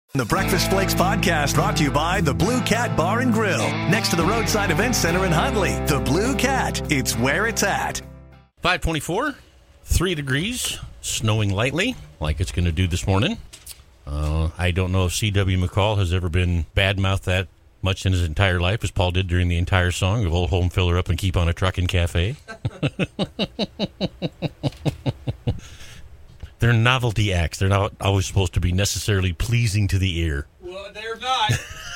The Breakfast Flakes podcast brought to you by the Blue Cat Bar and Grill. Next to the Roadside Event Center in Huntley. The Blue Cat. It's where it's at. 524, 3 degrees, snowing lightly, like it's going to do this morning. I don't know if C.W. McCall has ever been badmouthed that much in his entire life, as Paul did during the entire song of Old Home Filler Up and Keep on a Truckin' Cafe. They're novelty acts. They're not always supposed to be necessarily pleasing to the ear. Well, they're not.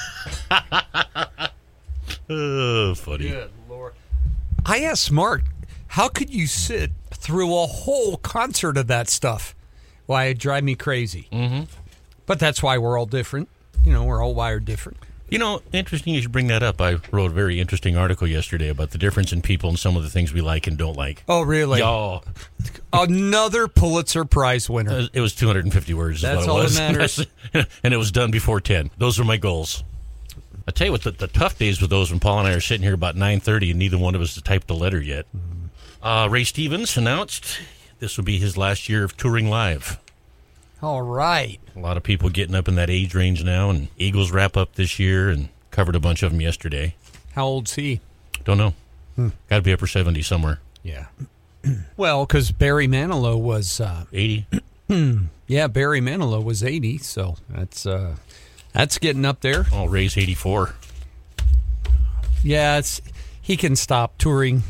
Oh, funny. Good Lord. I asked Mark, how could you sit through a whole concert of that stuff? Why, it'd drive me crazy. Mm-hmm. But that's why we're all different. You know, we're all wired different. You know, interesting you should bring that up. I wrote a very interesting article yesterday about the difference in people and some of the things we like and don't like. Oh, really? Y'all. Another Pulitzer Prize winner. It was 250 words. That's is what all it was. that matters. And it was done before 10. Those are my goals. I tell you what, the tough days with those when Paul and I are sitting here about 9:30 and neither one of us has typed a letter yet. Ray Stevens announced this will be his last year of touring live. All right. A lot of people getting up in that age range now, and Eagles wrap up this year and covered a bunch of them yesterday. How old's he? Don't know. Got to be upper 70 somewhere. Yeah. Well, because Barry Manilow was 80. Yeah, Barry Manilow was 80, so that's getting up there. Oh, Ray's 84. Yeah, he can stop touring.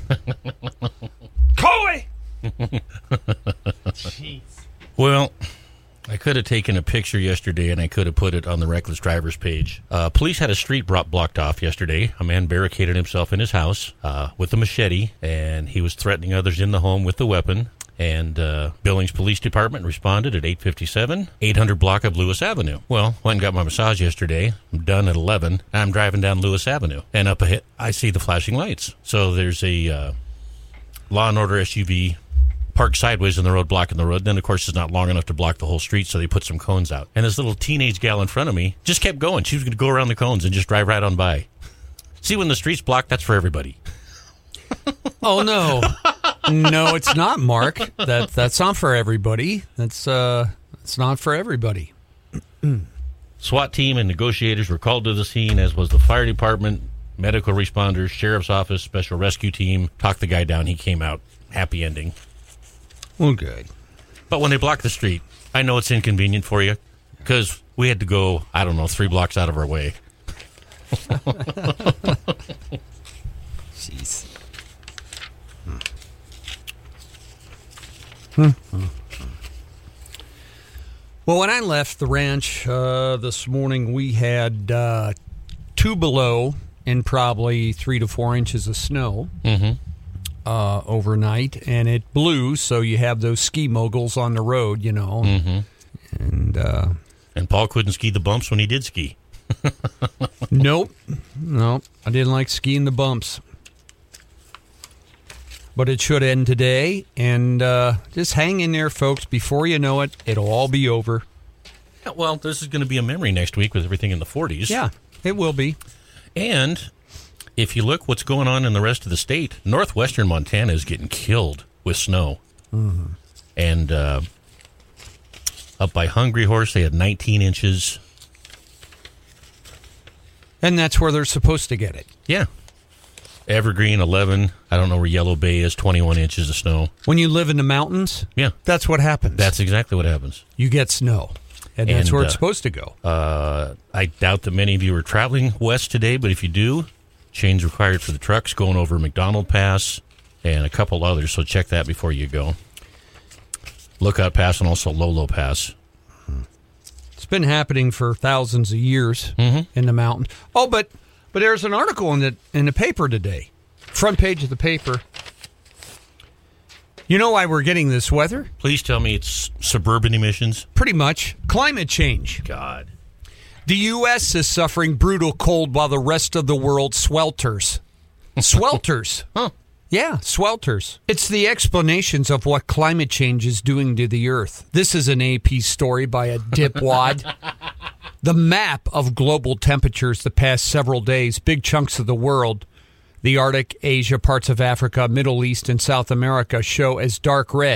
Coy! Jeez. Well, I could have taken a picture yesterday, and I could have put it on the Reckless Drivers page. Police had a street blocked off yesterday. A man barricaded himself in his house with a machete, and he was threatening others in the home with the weapon. And Billings Police Department responded at 8:57, 800 block of Lewis Avenue. Well, went and got my massage yesterday. I'm done at 11. I'm driving down Lewis Avenue, and up ahead, I see the flashing lights. So there's a Law and Order SUV parked sideways in the road, blocking the road. Then, of course, it's not long enough to block the whole street, so they put some cones out. And this little teenage gal in front of me just kept going. She was going to go around the cones and just drive right on by. See, when the street's blocked, that's for everybody. Oh, no. No, it's not, Mark. That's not for everybody. It's not for everybody. SWAT team and negotiators were called to the scene, as was the fire department, medical responders, sheriff's office, special rescue team. Talked the guy down. He came out. Happy ending. Well, good. But when they block the street, I know it's inconvenient for you because we had to go, 3 blocks out of our way. Jeez. Well, when I left the ranch this morning, we had 2 below and probably 3 to 4 inches of snow. Mm-hmm. Overnight, and it blew, so you have those ski moguls on the road, you know. Mm-hmm. And Paul couldn't ski the bumps when he did ski. Nope, I didn't like skiing the bumps. But it should end today, and just hang in there, folks. Before you know it, it'll all be over. Yeah, well, this is going to be a memory next week with everything in the 40s. Yeah, it will be. And if you look what's going on in the rest of the state, northwestern Montana is getting killed with snow. Mm-hmm. And up by Hungry Horse, they had 19 inches. And that's where they're supposed to get it. Yeah. Evergreen, 11. I don't know where Yellow Bay is, 21 inches of snow. When you live in the mountains, yeah, that's what happens. That's exactly what happens. You get snow. And that's where it's supposed to go. I doubt that many of you are traveling west today, but if you do, change required for the trucks going over McDonald Pass and a couple others, so check that before you go. Lookout Pass and also Lolo Pass. It's been happening for thousands of years in the mountain. Oh, but there's an article in the paper today. Front page of the paper. You know why we're getting this weather? Please tell me it's suburban emissions. Pretty much. Climate change. God. The U.S. is suffering brutal cold while the rest of the world swelters. Swelters. Huh. Yeah, swelters. It's the explanations of what climate change is doing to the Earth. This is an AP story by a dipwad. The map of global temperatures the past several days, big chunks of the world, the Arctic, Asia, parts of Africa, Middle East, and South America show as dark red.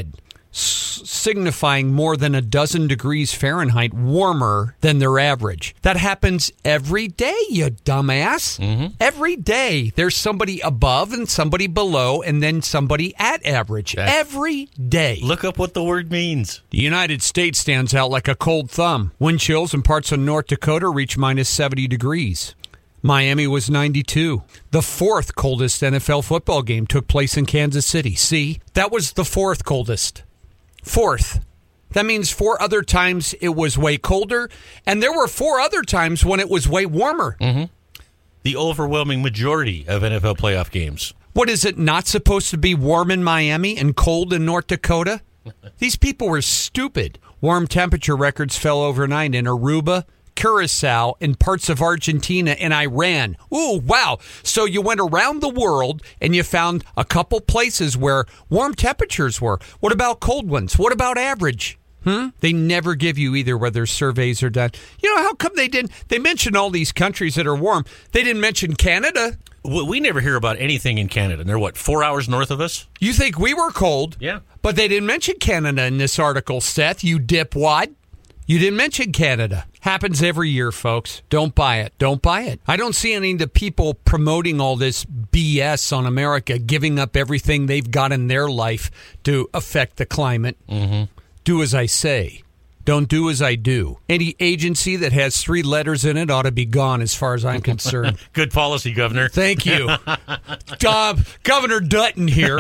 signifying more than a dozen degrees Fahrenheit warmer than their average. That happens every day, you dumbass. Every day there's somebody above and somebody below and then somebody at average. Every day. Look up what the word means. The United States stands out like a cold thumb. Wind chills in parts of North Dakota reach minus 70 degrees. Miami was 92. The fourth coldest NFL football game took place in Kansas City. See, that was the fourth coldest. Fourth. That means 4 other times it was way colder, and there were 4 other times when it was way warmer. The overwhelming majority of NFL playoff games. What is it not supposed to be warm in Miami and cold in North Dakota? These people were stupid. Warm temperature records fell overnight in Aruba, Curacao, and parts of Argentina and Iran. Ooh, wow. So you went around the world and you found a couple places where warm temperatures were. What about cold ones? What about average? They never give you either whether surveys are done. You know, how come they didn't? They mentioned all these countries that are warm. They didn't mention Canada. We never hear about anything in Canada. They're, 4 hours north of us? You think we were cold? Yeah. But they didn't mention Canada in this article, Seth, you dipwad. You didn't mention Canada. Happens every year, folks. Don't buy it. Don't buy it. I don't see any of the people promoting all this BS on America, giving up everything they've got in their life to affect the climate. Do as I say. Don't do as I do. Any agency that has 3 letters in it ought to be gone as far as I'm concerned. Good policy, Governor. Thank you. Governor Dutton here.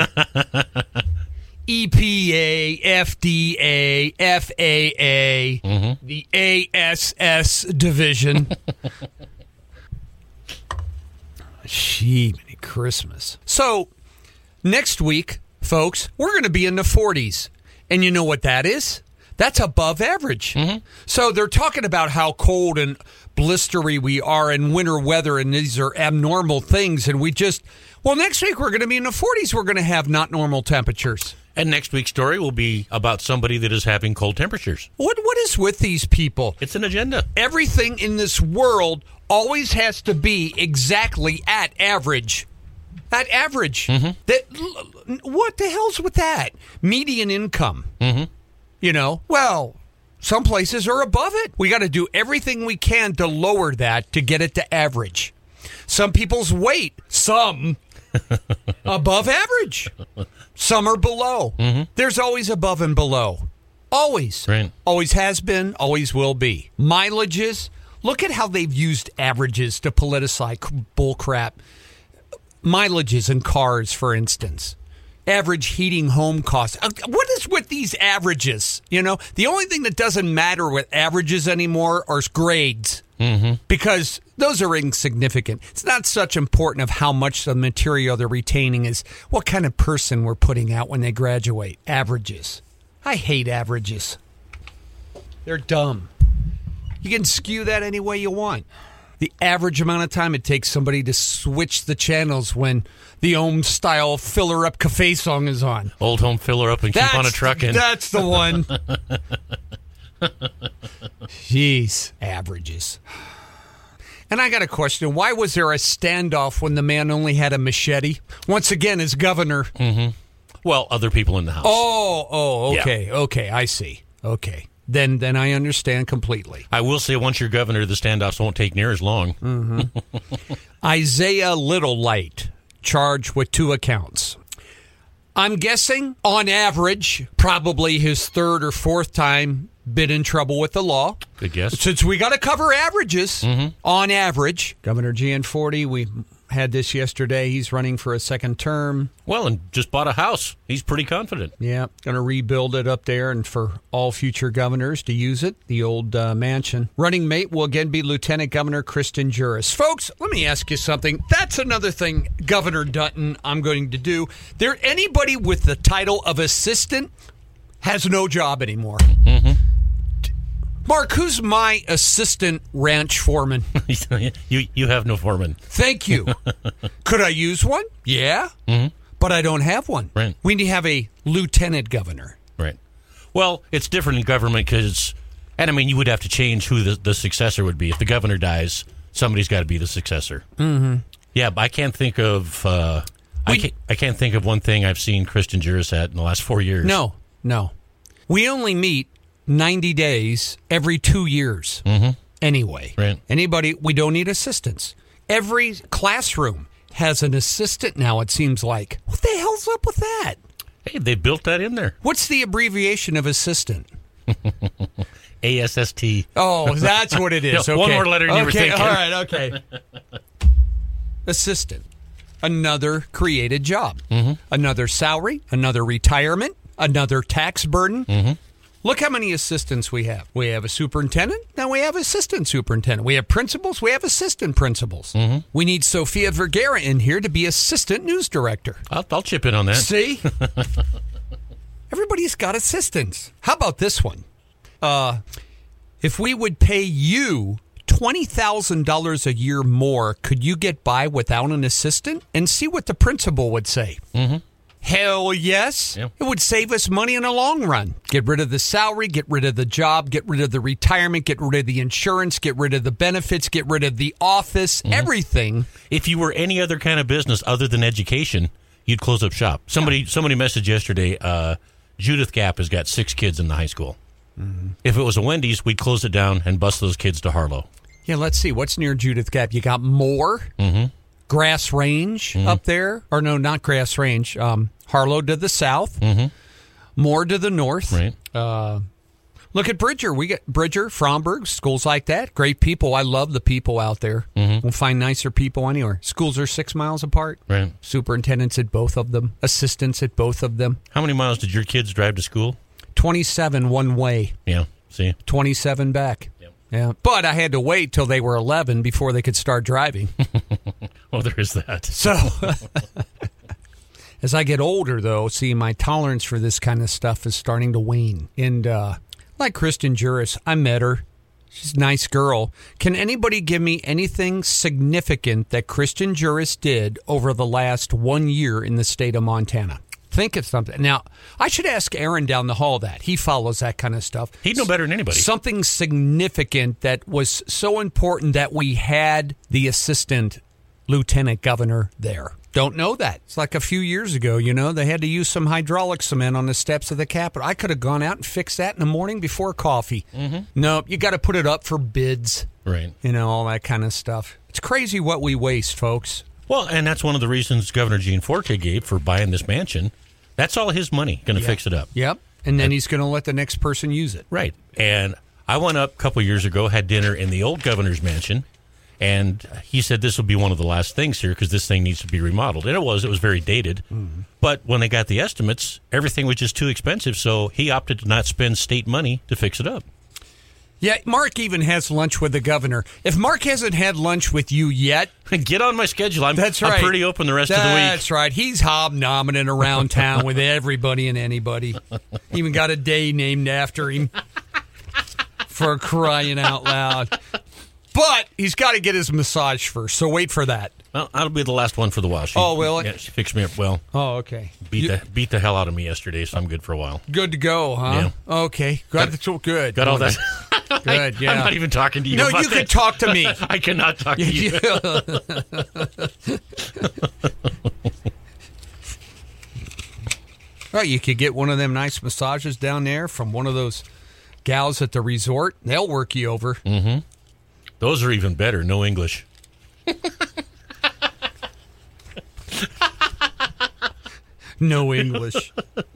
EPA, FDA, FAA, the ASS division. Gee, Merry Christmas. So, next week, folks, we're going to be in the 40s. And you know what that is? That's above average. So they're talking about how cold and blistery we are in winter weather, and these are abnormal things. And next week we're going to be in the 40s. We're going to have not normal temperatures. And next week's story will be about somebody that is having cold temperatures. What is with these people? It's an agenda. Everything in this world always has to be exactly at average. At average. What the hell's with that? Median income. You know, well, some places are above it. We got to do everything we can to lower that to get it to average. Some people's weight, some above average. Some are below. There's always above and below. Always. Right. Always has been, always will be. Mileages. Look at how they've used averages to politicize bullcrap. Mileages in cars, for instance. Average heating home costs. What is with these averages? You know, the only thing that doesn't matter with averages anymore are grades. Because those are insignificant. It's not such important of how much the material they're retaining is what kind of person we're putting out when they graduate. Averages. I hate averages. They're dumb. You can skew that any way you want. The average amount of time it takes somebody to switch the channels when the Ohm-style filler-up cafe song is on. Old home filler-up and keep on a truckin'. That's the one. Jeez. Averages. And I got a question. Why was there a standoff when the man only had a machete? Once again, as governor. Well, other people in the house. Okay. Yeah. Okay, I see. Okay. Then I understand completely. I will say once you're governor, the standoffs won't take near as long. Isaiah Littlelight, charged with 2 accounts. I'm guessing, on average, probably his 3rd or 4th time been in trouble with the law. Good guess. Since we got to cover averages, on average. Governor Gianforte, we had this yesterday. He's running for a 2nd term. Well, and just bought a house. He's pretty confident. Yeah, going to rebuild it up there and for all future governors to use it, the old mansion. Running mate will again be Lieutenant Governor Kristen Juras. Folks, let me ask you something. That's another thing, Governor Dutton, I'm going to do. There, anybody with the title of assistant has no job anymore. Mark, who's my assistant ranch foreman? You have no foreman. Thank you. Could I use one? Yeah. But I don't have one. Right. We need to have a lieutenant governor. Right. Well, it's different in government because, and I mean, you would have to change who the successor would be. If the governor dies, somebody's got to be the successor. Yeah, but I can't think of I can't think of one thing I've seen Kristen Juras at in the last 4 years. No. We only meet 90 days every 2 years. Anyway. Right. Anybody, we don't need assistants. Every classroom has an assistant now, it seems like. What the hell's up with that? Hey, they built that in there. What's the abbreviation of assistant? ASST. Oh, that's what it is. Yeah, Okay. one more letter than you were thinking. All right, okay. Assistant. Another created job. Another salary, another retirement, another tax burden. Look how many assistants we have. We have a superintendent, now we have assistant superintendent. We have principals, we have assistant principals. We need Sophia Vergara in here to be assistant news director. I'll chip in on that. See? Everybody's got assistants. How about this one? If we would pay you $20,000 a year more, could you get by without an assistant? And see what the principal would say. Hell yes. Yeah. It would save us money in the long run. Get rid of the salary, get rid of the job, get rid of the retirement, get rid of the insurance, get rid of the benefits, get rid of the office, everything. If you were any other kind of business other than education, you'd close up shop. Somebody messaged yesterday, Judith Gap has got 6 kids in the high school. If it was a Wendy's, we'd close it down and bus those kids to Harlow. Yeah, let's see. What's near Judith Gap? You got Moore, Grass Range up there. Or no, not Grass Range. Harlow to the south, Moore to the north. Right. Look at Bridger. We get Bridger, Fromberg, schools like that. Great people. I love the people out there. We'll find nicer people anywhere. Schools are 6 miles apart. Right. Superintendents at both of them. Assistants at both of them. How many miles did your kids drive to school? 27 one way. Yeah. See? 27 back. Yep. Yeah. But I had to wait till they were 11 before they could start driving. Well, there is that. So, as I get older, though, see, my tolerance for this kind of stuff is starting to wane. And like Kristen Juris, I met her. She's a nice girl. Can anybody give me anything significant that Kristen Juris did over the last 1 year in the state of Montana? Think of something. Now, I should ask Aaron down the hall that. He follows that kind of stuff. He'd know better than anybody. Something significant that was so important that we had the assistant lieutenant governor there. Don't know that. It's like a few years ago, they had to use some hydraulic cement on the steps of the Capitol. I could have gone out and fixed that in the morning before coffee. No, you got to put it up for bids. Right. All that kind of stuff. It's crazy what we waste, folks. Well, and that's one of the reasons Governor Gene Forte gave for buying this mansion. That's all his money going to fix it up. Yep. And then he's going to let the next person use it. Right. And I went up a couple years ago, had dinner in the old governor's mansion, and he said this will be one of the last things here because this thing needs to be remodeled. And it was very dated. But when they got the estimates, everything was just too expensive, so he opted to not spend state money to fix it up. Yeah, Mark even has lunch with the governor. If Mark hasn't had lunch with you yet... Get on my schedule. That's right. I'm pretty open the rest of the week. That's right. He's hobnobbing around town with everybody and anybody. Even got a day named after him. For crying out loud. But he's got to get his massage first, so wait for that. Well, that'll be the last one for the while. Will it? Yeah, she fixed me up well. Oh, okay. Beat the hell out of me yesterday, so I'm good for a while. Good to go, huh? Yeah. Okay. Good. Got all that. Good, yeah. I'm not even talking to you. No, about you that. can talk to me. I cannot talk to you. Well, you could get one of them nice massages down there from one of those gals at the resort. They'll work you over. Those are even better. No English. No English.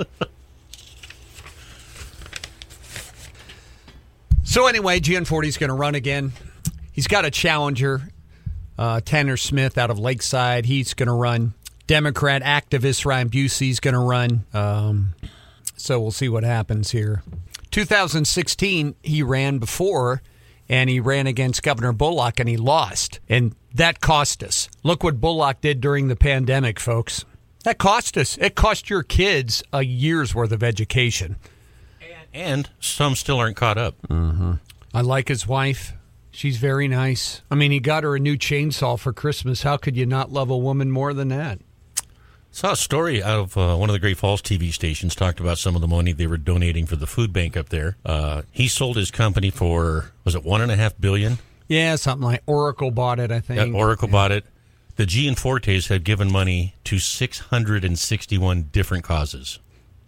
So anyway, Gianforte's going to run again. He's got a challenger, Tanner Smith out of Lakeside. He's going to run. Democrat activist Ryan Busey's going to run. So we'll see what happens here. 2016, he ran before, and he ran against Governor Bullock, and he lost. And that cost us. Look what Bullock did during the pandemic, folks. That cost us. It cost your kids a year's worth of education. And some still aren't caught up. I like his wife. She's very nice. I mean, he got her a new chainsaw for Christmas. How could you not love a woman more than that? Saw a story out of one of the Great Falls TV stations, talked about some of the money they were donating for the food bank up there. He sold his company for, was it $1.5 billion? Yeah, something like Oracle bought it, I think. Yeah, Oracle bought it. The Gianfortes had given money to 661 different causes.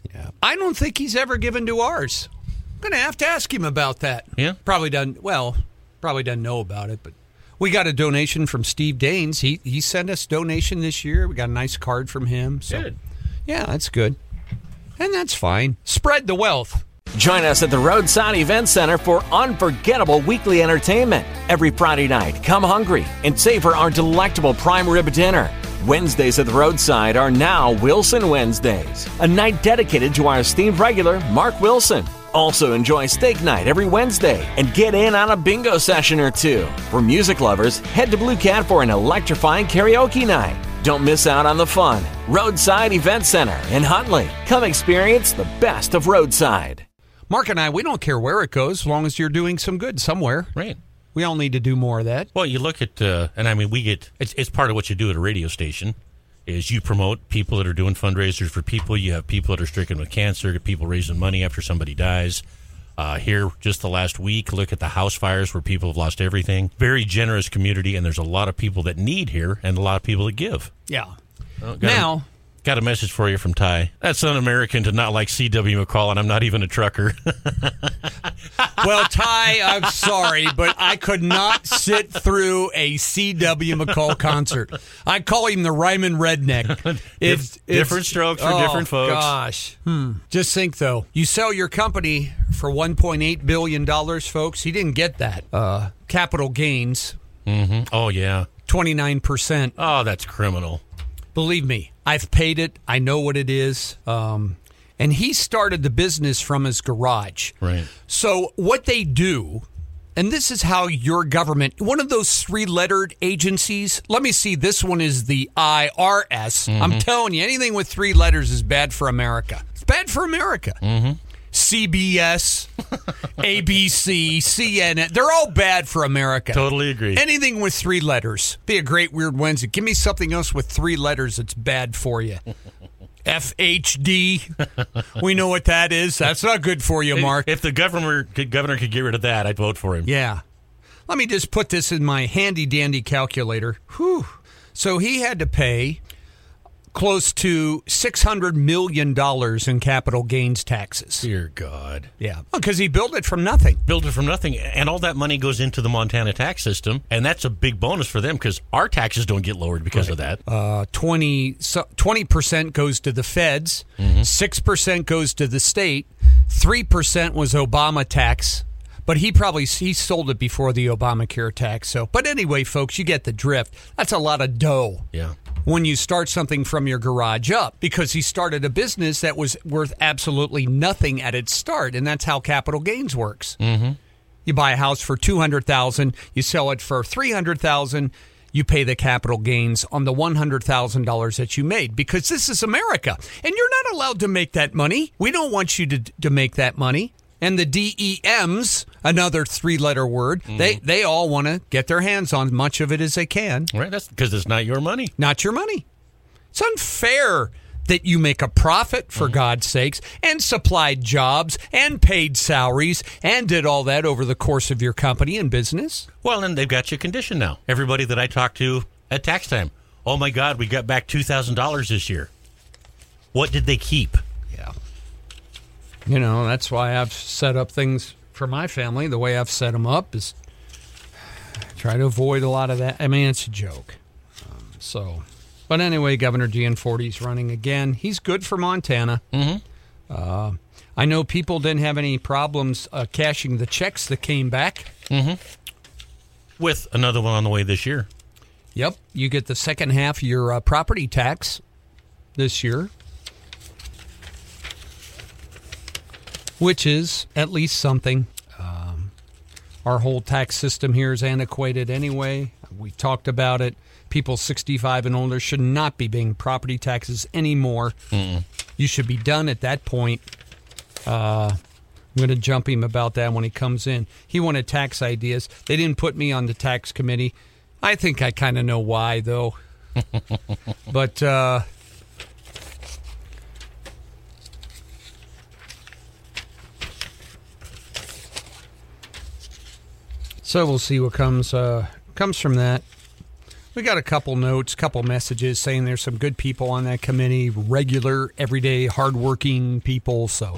Yeah. I don't think he's ever given to ours. I'm going to have to ask him about that. Yeah? Probably doesn't know about it, but we got a donation from Steve Daines. He sent us donation this year. We got a nice card from him. So, Good. yeah, that's good. And that's fine. Spread the wealth. Join us at the Roadside Event Center for unforgettable weekly entertainment. Every Friday night, come hungry and savor our delectable prime rib dinner. Wednesdays at the Roadside are now Wilson Wednesdays, a night dedicated to our esteemed regular, Mark Wilson. Also enjoy steak night every Wednesday and get in on a bingo session or two. For music lovers, head to Blue Cat for an electrifying karaoke night. Don't miss out on the fun. Roadside Event Center in Huntley. Come experience the best of Roadside. Mark and I, we don't care where it goes as long as you're doing some good somewhere. Right. We all need to do more of that. Well, you look at, and I mean, it's part of what you do at a radio station, is you promote people that are doing fundraisers for people. You have people that are stricken with cancer, people raising money after somebody dies. Here, just the last week, look at the house fires where people have lost everything. Very generous community, and there's a lot of people that need here and a lot of people that give. Yeah. Well, got a message for you from Ty. That's un-American to not like C.W. McCall, and I'm not even a trucker. Well, Ty, I'm sorry, but I could not sit through a C.W. McCall concert. I call him the Ryman Redneck. Different strokes for different folks. Gosh. Just think, though. You sell your company for $1.8 billion, folks. He didn't get that. Capital gains. Mm-hmm. Oh, yeah. 29%. Oh, that's criminal. Believe me, I've paid it. I know what it is. And he started the business from his garage. Right. So what they do, and this is how your government, one of those three-lettered agencies, let me see, this one is the IRS. Mm-hmm. I'm telling you, anything with three letters is bad for America. It's bad for America. Mm-hmm. CBS, ABC, CNN, they're all bad for America. Totally agree. Anything with three letters. Be a great Weird Wednesday. Give me something else with three letters that's bad for you. FHD. We know what that is. That's not good for you, Mark. If the governor could get rid of that, I'd vote for him. Yeah. Let me just put this in my handy-dandy calculator. Whew. So he had to pay close to $600 million in capital gains taxes. Dear God. Yeah. Because he built it from nothing. Built it from nothing. And all that money goes into the Montana tax system. And that's a big bonus for them because our taxes don't get lowered because of that. 20% goes to the feds. Mm-hmm. 6% goes to the state. 3% was Obama tax. But he sold it before the Obamacare tax. So, but anyway, folks, you get the drift. That's a lot of dough. Yeah. When you start something from your garage up, because he started a business that was worth absolutely nothing at its start, and that's how capital gains works. Mm-hmm. You buy a house for $200,000, you sell it for $300,000, you pay the capital gains on the $100,000 that you made, because this is America, and you're not allowed to make that money. We don't want you to make that money. And the DEMs, another three-letter word, they all want to get their hands on much of it as they can. Right, that's because it's not your money. Not your money. It's unfair that you make a profit, for God's sakes, and supplied jobs and paid salaries and did all that over the course of your company and business. Well, then they've got you conditioned now. Everybody that I talk to at tax time, oh, my God, we got back $2,000 this year. What did they keep? Yeah. You know, that's why I've set up things for my family. The way I've set them up is try to avoid a lot of that. I mean, it's a joke. But anyway, Governor Gianforte's running again. He's good for Montana. Mm-hmm. I know people didn't have any problems cashing the checks that came back. Mm-hmm. With another one on the way this year. Yep. You get the second half of your property tax this year, which is at least something. Our whole tax system here is antiquated anyway. We talked about it. People 65 and older should not be paying property taxes anymore. Mm-mm. You should be done at that point. I'm going to jump him about that when he comes in. He wanted tax ideas. They didn't put me on the tax committee. I think I kind of know why, though. But so we'll see what comes from that. We got a couple notes, couple messages saying there's some good people on that committee, regular, everyday, hardworking people. So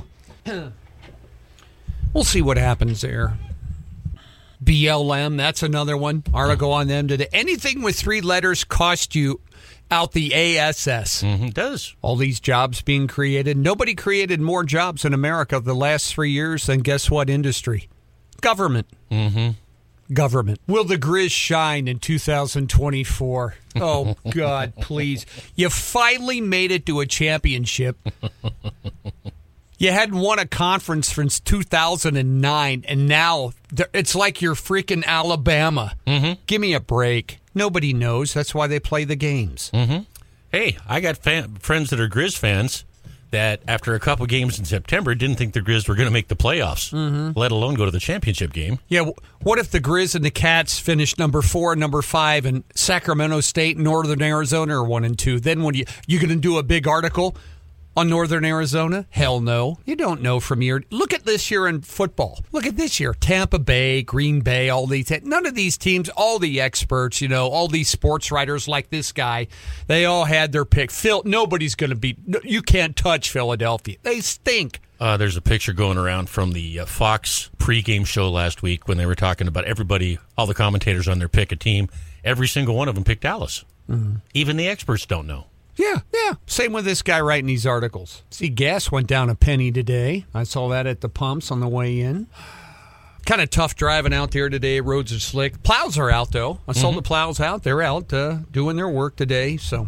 we'll see what happens there. BLM, that's another one. Article on them today. Anything with 3 letters cost you out the ASS. It does. All these jobs being created. Nobody created more jobs in America the last 3 years than guess what industry? Government. Government. Will the Grizz shine in 2024? Oh, God, please. You finally made it to a championship. You hadn't won a conference since 2009, and now it's like you're freaking Alabama. Give me a break. Nobody knows. That's why they play the games. Hey, I got friends that are Grizz fans that after a couple games in September didn't think the Grizz were going to make the playoffs, let alone go to the championship game. Yeah, what if the Grizz and the Cats finished number 4 and number 5 and Sacramento State and Northern Arizona are 1 and 2? Then when you going to do a big article on Northern Arizona? Hell no. You don't know from year. Look at this year in football. Look at this year. Tampa Bay, Green Bay, all these. None of these teams, all the experts, all these sports writers like this guy, they all had their pick. Nobody's going to beat. You can't touch Philadelphia. They stink. There's a picture going around from the Fox pregame show last week when they were talking about everybody, all the commentators on their pick a team. Every single one of them picked Dallas. Even the experts don't know. Yeah. Same with this guy writing these articles. See, gas went down a penny today. I saw that at the pumps on the way in. Kind of tough driving out there today. Roads are slick. Plows are out, though. I saw the plows out. They're out doing their work today. So,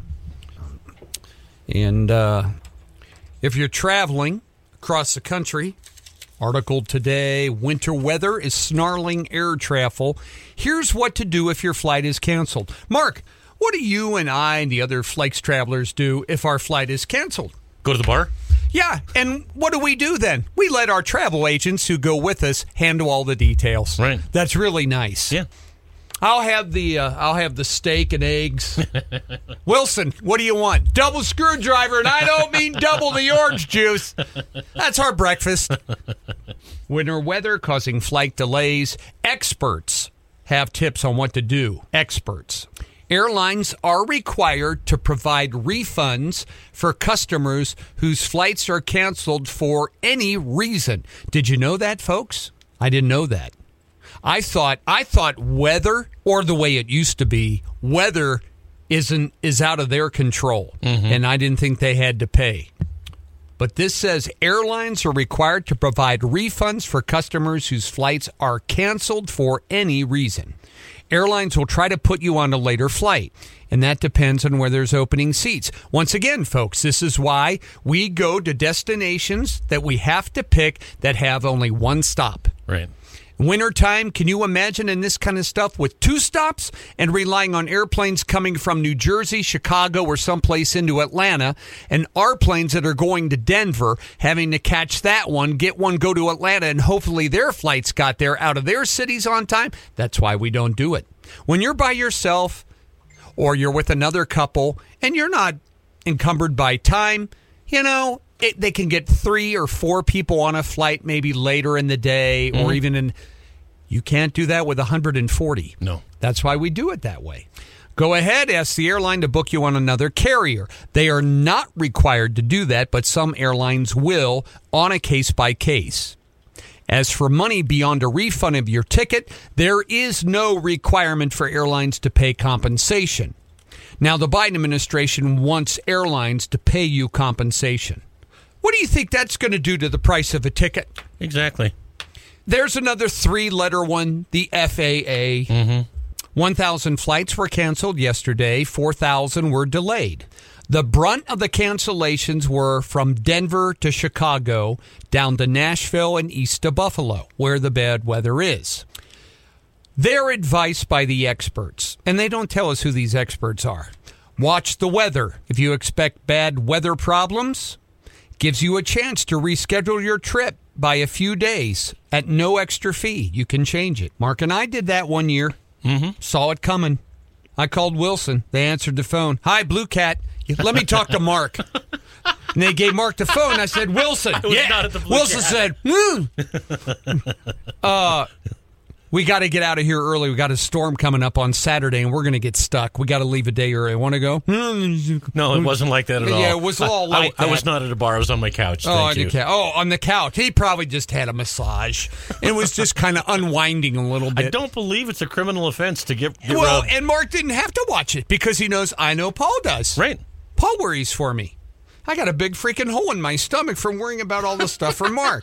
and if you're traveling across the country, article today, winter weather is snarling air travel. Here's what to do if your flight is canceled. Mark, what do you and I and the other Flakes travelers do if our flight is canceled? Go to the bar? Yeah, and what do we do then? We let our travel agents who go with us handle all the details. Right. That's really nice. Yeah. I'll have the steak and eggs. Wilson, what do you want? Double screwdriver, and I don't mean double the orange juice. That's our breakfast. Winter weather causing flight delays. Experts have tips on what to do. Experts. Airlines are required to provide refunds for customers whose flights are canceled for any reason. Did you know that, folks? I didn't know that. I thought weather, or the way it used to be, weather is out of their control, and I didn't think they had to pay. But this says airlines are required to provide refunds for customers whose flights are canceled for any reason. Airlines will try to put you on a later flight, and that depends on where there's opening seats. Once again, folks, this is why we go to destinations that we have to pick that have only one stop. Right. Wintertime, can you imagine in this kind of stuff with 2 stops and relying on airplanes coming from New Jersey, Chicago, or someplace into Atlanta, and our planes that are going to Denver having to catch that one, get one, go to Atlanta, and hopefully their flights got there out of their cities on time? That's why we don't do it. When you're by yourself or you're with another couple and you're not encumbered by time, they can get 3 or 4 people on a flight maybe later in the day or even in. You can't do that with 140. No. That's why we do it that way. Go ahead, ask the airline to book you on another carrier. They are not required to do that, but some airlines will on a case-by-case. As for money beyond a refund of your ticket, there is no requirement for airlines to pay compensation. Now, the Biden administration wants airlines to pay you compensation. What do you think that's going to do to the price of a ticket? Exactly. There's another 3-letter one, the FAA. 1,000 flights were canceled yesterday. 4,000 were delayed. The brunt of the cancellations were from Denver to Chicago, down to Nashville and east to Buffalo, where the bad weather is. Their advice by the experts, and they don't tell us who these experts are. Watch the weather. If you expect bad weather problems, gives you a chance to reschedule your trip by a few days at no extra fee. You can change it. Mark and I did that one year. Saw it coming. I called Wilson. They answered the phone. Hi, Blue Cat. Let me talk to Mark. And they gave Mark the phone. I said, Wilson. It was not at the Blue Wilson Cat. said, We got to get out of here early. We got a storm coming up on Saturday, and we're going to get stuck. We got to leave a day early. Want to go? No, it wasn't like that at all. Yeah, it was all like I that. was not at a bar. I was on my couch. On Thank you. on the couch. He probably just had a massage. It was just kind of unwinding a little bit. I don't believe it's a criminal offense to get Well, rubbed. and Mark didn't have to watch it because he knows I know Paul does. Right. Paul worries for me. I got a big freaking hole in my stomach from worrying about all this stuff for Mark.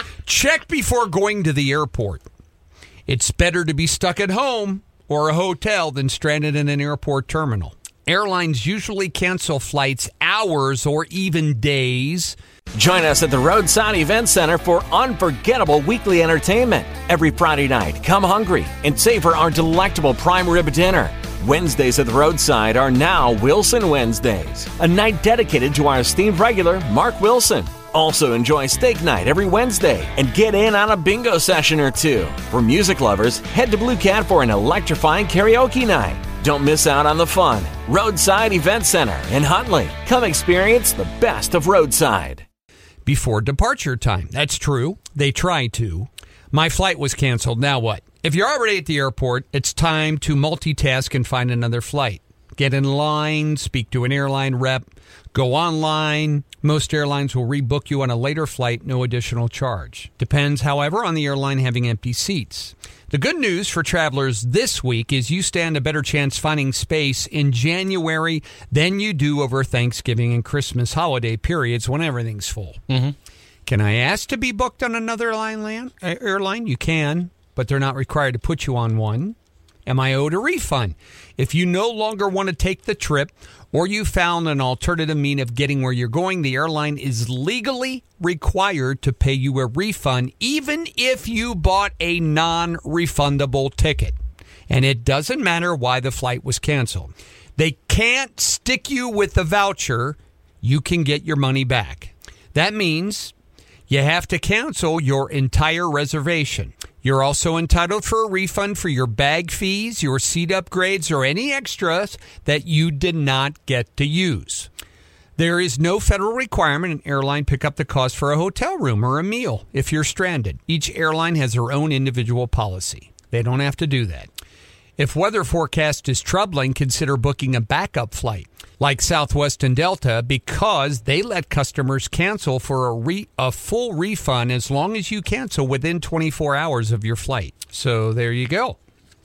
Check before going to the airport. It's better to be stuck at home or a hotel than stranded in an airport terminal. Airlines usually cancel flights hours or even days. Join us at the Roadside Event Center for unforgettable weekly entertainment. Every Friday night, come hungry and savor our delectable prime rib dinner. Wednesdays at the Roadside are now Wilson Wednesdays, a night dedicated to our esteemed regular, Mark Wilson. Also enjoy steak night every Wednesday and get in on a bingo session or two. For music lovers, head to Blue Cat for an electrifying karaoke night. Don't miss out on the fun. Roadside Event Center in Huntley. Come experience the best of Roadside. Before departure time. That's true. They try to. My flight was canceled. Now what? If you're already at the airport, it's time to multitask and find another flight. Get in line, speak to an airline rep, go online. Most airlines will rebook you on a later flight, no additional charge. Depends, however, on the airline having empty seats. The good news for travelers this week is you stand a better chance finding space in January than you do over Thanksgiving and Christmas holiday periods when everything's full. Mm-hmm. Can I ask to be booked on another airline? You can, but they're not required to put you on one. Am I owed a refund? If you no longer want to take the trip or you found an alternative mean of getting where you're going, the airline is legally required to pay you a refund even if you bought a non-refundable ticket. And it doesn't matter why the flight was canceled. They can't stick you with the voucher. You can get your money back. That means you have to cancel your entire reservation. You're also entitled for a refund for your bag fees, your seat upgrades, or any extras that you did not get to use. There is no federal requirement an airline pick up the cost for a hotel room or a meal if you're stranded. Each airline has their own individual policy. They don't have to do that. If weather forecast is troubling, consider booking a backup flight like Southwest and Delta because they let customers cancel for a full refund as long as you cancel within 24 hours of your flight. So there you go.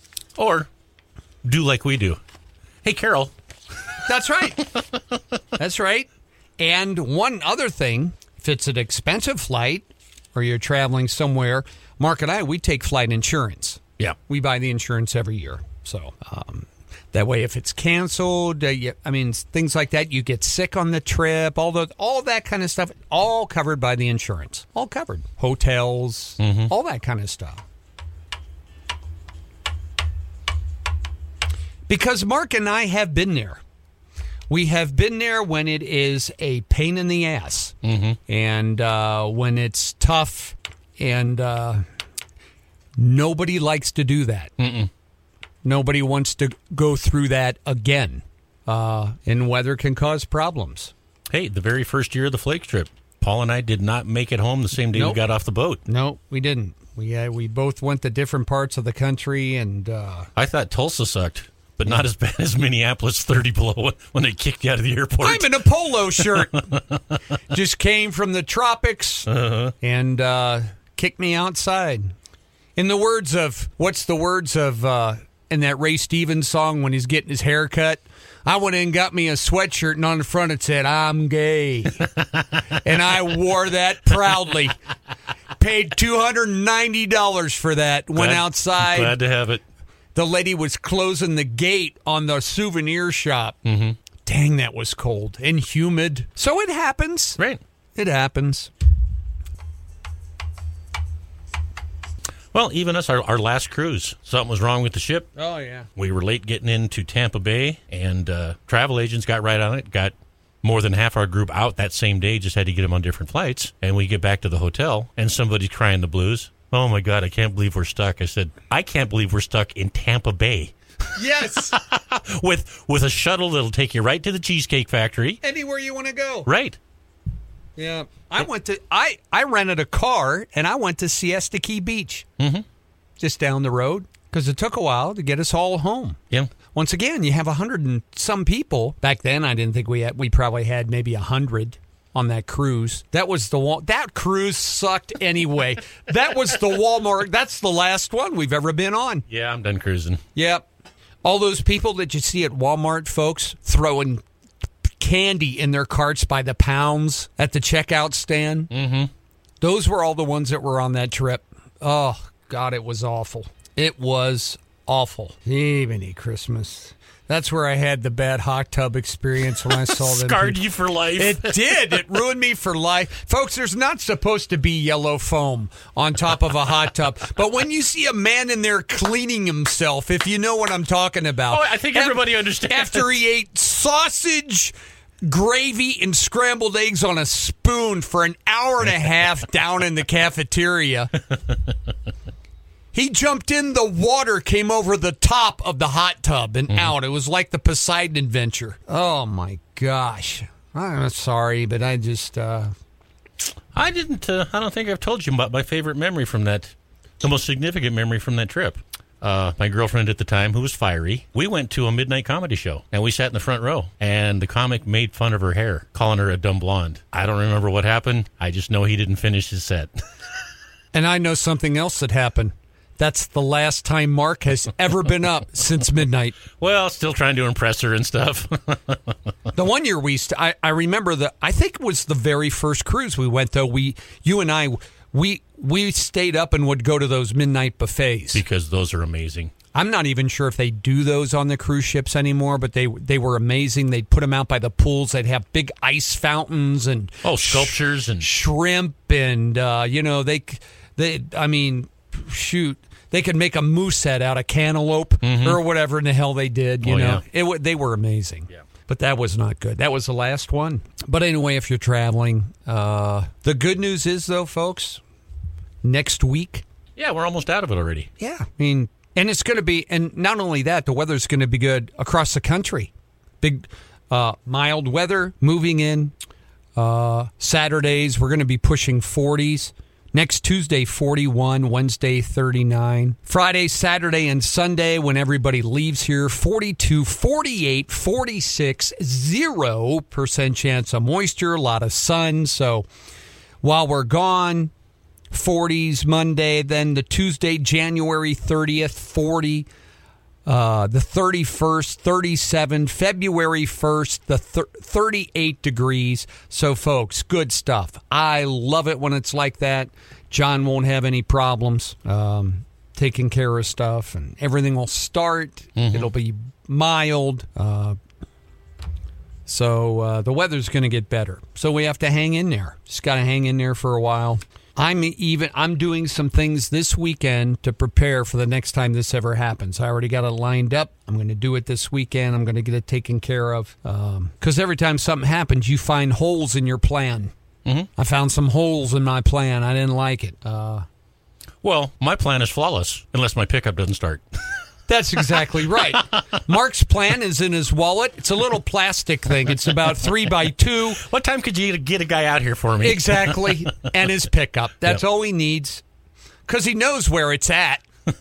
Or do like we do. Hey, Carol. That's right. That's right. And one other thing, if it's an expensive flight or you're traveling somewhere, Mark and I, we take flight insurance. Yeah. We buy the insurance every year. So that way, if it's canceled, things like that, you get sick on the trip, all that kind of stuff, all covered by the insurance. All covered. Hotels, all that kind of stuff. Because Mark and I have been there. We have been there when it is a pain in the ass. And when it's tough and nobody likes to do that. Nobody wants to go through that again. And weather can cause problems. Hey, the very first year of the Flakes trip, Paul and I did not make it home the same day we got off the boat. No, we didn't. We both went to different parts of the country. And I thought Tulsa sucked, but not as bad as Minneapolis 30 below when they kicked you out of the airport. I'm in a polo shirt. Just came from the tropics and kicked me outside. In the words of, in that Ray Stevens song when he's getting his hair cut, I went in and got me a sweatshirt, and on the front it said, "I'm gay." And I wore that proudly. Paid $290 for that. Went outside. Glad to have it. The lady was closing the gate on the souvenir shop. Dang, that was cold and humid. So it happens. Right. It happens. Well, even us, our last cruise, something was wrong with the ship. Oh, yeah. We were late getting into Tampa Bay, and travel agents got right on it, got more than half our group out that same day, just had to get them on different flights. And we get back to the hotel, and somebody's crying the blues. Oh, my God, I can't believe we're stuck. I said, I can't believe we're stuck in Tampa Bay. Yes. with a shuttle that'll take you right to the Cheesecake Factory. Anywhere you want to go. Right. Yeah. I rented a car, and I went to Siesta Key Beach. just down the road because it took a while to get us all home. Yeah. Once again, you have 100 and some people. Back then, I didn't think we probably had maybe 100 on that cruise. That cruise sucked anyway. That was the Walmart. That's the last one we've ever been on. Yeah, I'm done cruising. Yep. All those people that you see at Walmart, folks, throwing candy in their carts by the pounds at the checkout stand. Mm-hmm. Those were all the ones that were on that trip. Oh, God, it was awful. It was awful. Jiminy Christmas. That's where I had the bad hot tub experience when I saw them. Scarred you for life. It did. It ruined me for life. Folks, there's not supposed to be yellow foam on top of a hot tub. But when you see a man in there cleaning himself, if you know what I'm talking about. Oh, I think everybody understands. After he ate sausage, gravy, and scrambled eggs on a spoon for an hour and a half down in the cafeteria. He jumped in, the water came over the top of the hot tub and out. It was like the Poseidon Adventure. Oh, my gosh. I'm sorry, but I just... I don't think I've told you about my favorite memory from that, the most significant memory from that trip. My girlfriend at the time, who was fiery, we went to a midnight comedy show, and we sat in the front row, and the comic made fun of her hair, calling her a dumb blonde. I don't remember what happened. I just know he didn't finish his set. And I know something else that happened. That's the last time Mark has ever been up since midnight. Well, still trying to impress her and stuff. The one year I remember I think it was the very first cruise we went, though. You and I stayed up and would go to those midnight buffets. Because those are amazing. I'm not even sure if they do those on the cruise ships anymore, but they were amazing. They'd put them out by the pools. They'd have big ice fountains and sculptures and shrimp and shoot, they could make a moose head out of cantaloupe or whatever in the hell they did. You know, they were amazing. Yeah. But that was not good. That was the last one. But anyway, if you're traveling, the good news is, though, folks, next week. Yeah, we're almost out of it already. Yeah, I mean, and it's going to be, and not only that, the weather's going to be good across the country. Big, mild weather moving in. Saturdays, we're going to be pushing 40s. Next Tuesday, 41. Wednesday, 39. Friday, Saturday, and Sunday, when everybody leaves here, 42, 48, 46, 0% chance of moisture, a lot of sun. So while we're gone, 40s Monday, then the Tuesday, January 30th, 40. The 31st, 37, February 1st, the 38 degrees. So, folks, good stuff. I love it when it's like that. John won't have any problems taking care of stuff, and everything will start. It'll be mild. So the weather's going to get better. So we have to hang in there. Just got to hang in there for a while. I'm doing some things this weekend to prepare for the next time this ever happens. I already got it lined up. I'm going to do it this weekend. I'm going to get it taken care of. Because every time something happens, you find holes in your plan. I found some holes in my plan. I didn't like it. Well, my plan is flawless, unless my pickup doesn't start. That's exactly right. Mark's plan is in his wallet. It's a little plastic thing. It's about 3x2. What time could you get a guy out here for me? Exactly. And his pickup. That's all he needs. Because he knows where it's at.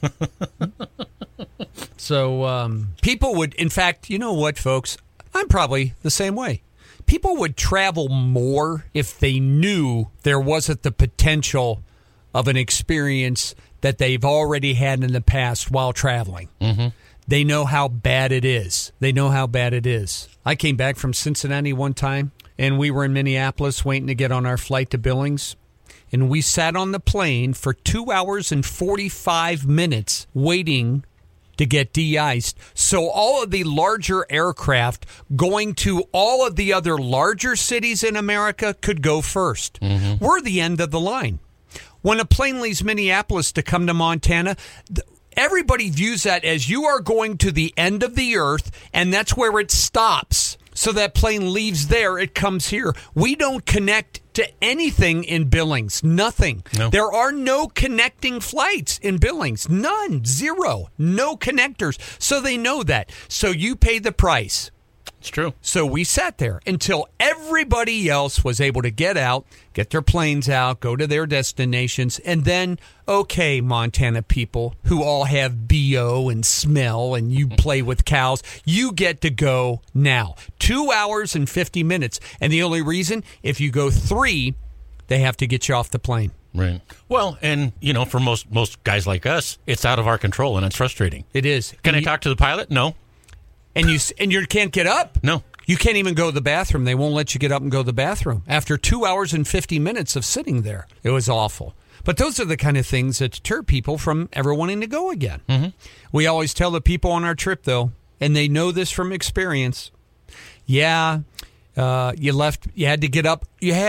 So people would, in fact, you know what, folks? I'm probably the same way. People would travel more if they knew there wasn't the potential of an experience that they've already had in the past while traveling. They know how bad it is. I came back from Cincinnati one time, and we were in Minneapolis waiting to get on our flight to Billings. And we sat on the plane for 2 hours and 45 minutes waiting to get de-iced. So all of the larger aircraft going to all of the other larger cities in America could go first. We're the end of the line. When a plane leaves Minneapolis to come to Montana, everybody views that as you are going to the end of the earth, and that's where it stops. So that plane leaves there, it comes here. We don't connect to anything in Billings. Nothing. No. There are no connecting flights in Billings. None. Zero. No connectors. So they know that. So you pay the price. It's true. So we sat there until everybody else was able to get out, get their planes out, go to their destinations, and then, okay, Montana people who all have BO and smell and you play with cows, you get to go now. 2 hours and 50 minutes. And the only reason, if you go 3, they have to get you off the plane. Right. Well, and, for most guys like us, it's out of our control, and it's frustrating. It is. Can I talk to the pilot? No. And you can't get up? No. You can't even go to the bathroom. They won't let you get up and go to the bathroom after 2 hours and 50 minutes of sitting there. It was awful. But those are the kind of things that deter people from ever wanting to go again. Mm-hmm. We always tell the people on our trip, though, and they know this from experience, you had to get up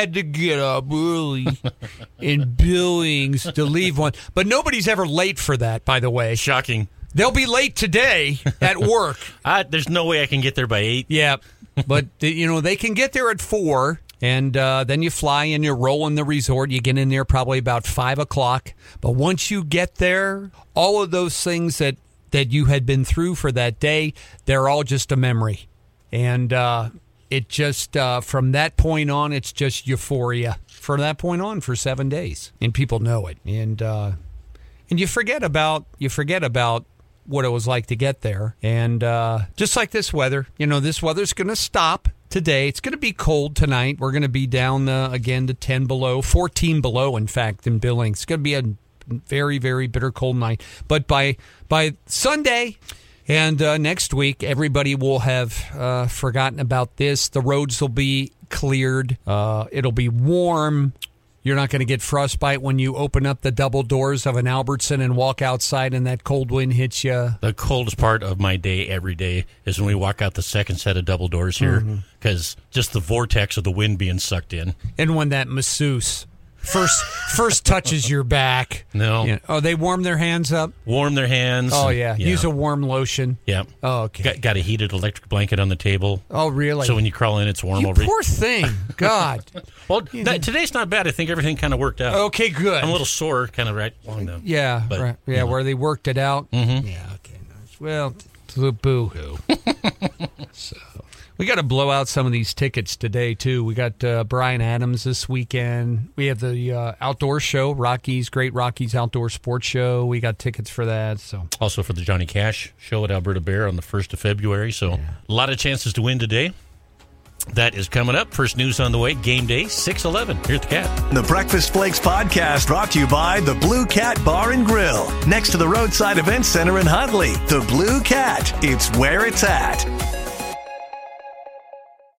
early in Billings to leave one. But nobody's ever late for that, by the way. Shocking. They'll be late today at work. There's no way I can get there by 8. Yeah, but, they can get there at 4, and then you fly and you roll in the resort. You get in there probably about 5 o'clock. But once you get there, all of those things that you had been through for that day, they're all just a memory. And it just, from that point on, it's just euphoria. From that point on for 7 days. And people know it. And you forget about what it was like to get there. And just like this weather, this weather's going to stop today. It's going to be cold tonight. We're going to be down again to 10 below, 14 below, in fact, in Billings. It's going to be a very, very bitter cold night. But by Sunday and next week, everybody will have forgotten about this. The roads will be cleared. It'll be warm. You're not going to get frostbite when you open up the double doors of an Albertson and walk outside and that cold wind hits you. The coldest part of my day every day is when we walk out the second set of double doors here, because just the vortex of the wind being sucked in. And when that masseuse first touches your back. No. They warm their hands up? Warm their hands. Oh, yeah. Use a warm lotion. Yeah. Oh, okay. Got a heated electric blanket on the table. Oh, really? So when you crawl in, it's warm you over. Poor thing. God. Well, today's not bad. I think everything kind of worked out. Okay, good. I'm a little sore, kind of right along the... Yeah, but, right. Yeah, where they worked it out. Mm-hmm. Yeah, okay. Nice. Well, boo-hoo. So... We got to blow out some of these tickets today, too. We got Bryan Adams this weekend. We have the outdoor show, Great Rockies Outdoor Sports Show. We got tickets for that. So also for the Johnny Cash show at Alberta Bear on the 1st of February. So a lot of chances to win today. That is coming up. First news on the way, game day, 6/11. Here at the Cat. The Breakfast Flakes podcast brought to you by the Blue Cat Bar and Grill. Next to the Roadside Event Center in Huntley. The Blue Cat. It's where it's at.